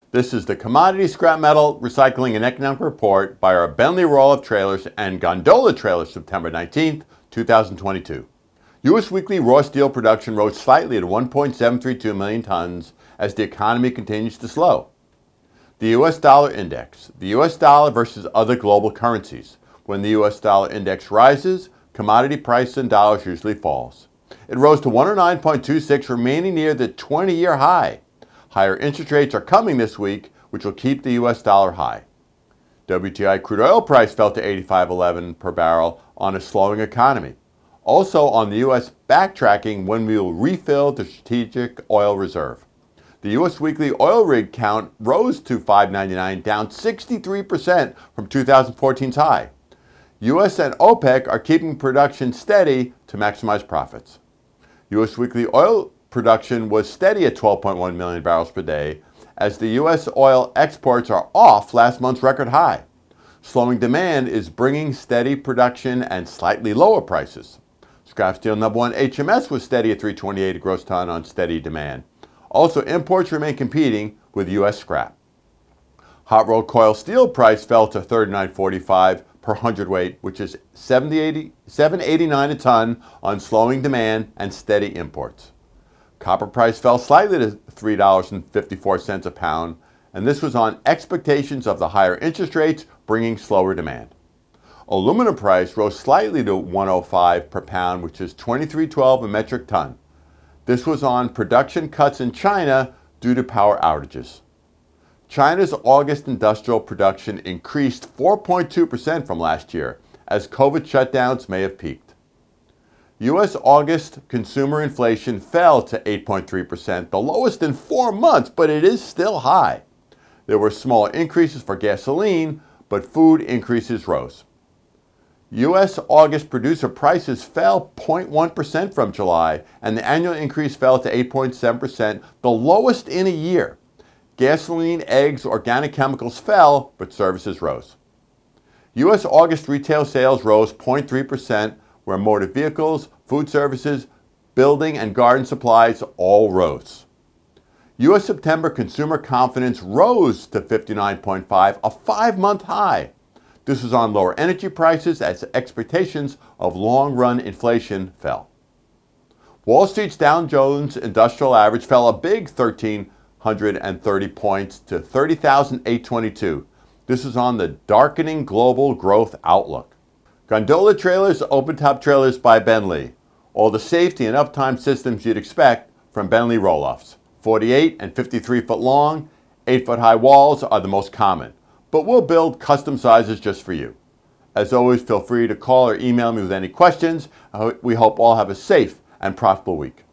This is the Commodity Scrap Metal Recycling and Economic Report by our Bentley Roll-Off Trailers and Gondola Trailers, September 19th, 2022. U.S. weekly raw steel production rose slightly to 1.732 million tons as the economy continues to slow. The U.S. Dollar Index, the U.S. dollar versus other global currencies. When the U.S. dollar index rises, commodity price in dollars usually falls. It rose to 109.26, remaining near the 20-year high. Higher interest rates are coming this week, which will keep the U.S. dollar high. WTI crude oil price fell to $85.11 per barrel on a slowing economy. Also on the U.S. backtracking when we will refill the strategic oil reserve. The U.S. weekly oil rig count rose to 599, down 63% from 2014's high. U.S. and OPEC are keeping production steady to maximize profits. U.S. weekly oil production was steady at 12.1 million barrels per day as the U.S. oil exports are off last month's record high. Slowing demand is bringing steady production and slightly lower prices. Scrap steel number one HMS was steady at 328 a gross ton on steady demand. Also, imports remain competing with U.S. scrap. Hot rolled coil steel price fell to $39.45 per hundredweight, which is $7.89 a ton on slowing demand and steady imports. Copper price fell slightly to $3.54 a pound, and this was on expectations of the higher interest rates bringing slower demand. Aluminum price rose slightly to $105 per pound, which is $23.12 a metric ton. This was on production cuts in China due to power outages. China's August industrial production increased 4.2% from last year, as COVID shutdowns may have peaked. U.S. August consumer inflation fell to 8.3%, the lowest in 4 months, but it is still high. There were smaller increases for gasoline, but food increases rose. U.S. August producer prices fell 0.1% from July, and the annual increase fell to 8.7%, the lowest in a year. Gasoline, eggs, organic chemicals fell, but services rose. U.S. August retail sales rose 0.3%, where motor vehicles, food services, building and garden supplies all rose. U.S. September consumer confidence rose to 59.5, a 5-month high. This was on lower energy prices as expectations of long-run inflation fell. Wall Street's Dow Jones Industrial Average fell a big 1,330 points to 30,822. This is on the darkening global growth outlook. Gondola Trailers, open-top trailers by Bentley. All the safety and uptime systems you'd expect from Bentley roll-offs. 48 and 53 foot long, 8 foot high walls are the most common, but we'll build custom sizes just for you. As always, feel free to call or email me with any questions. We hope all have a safe and profitable week.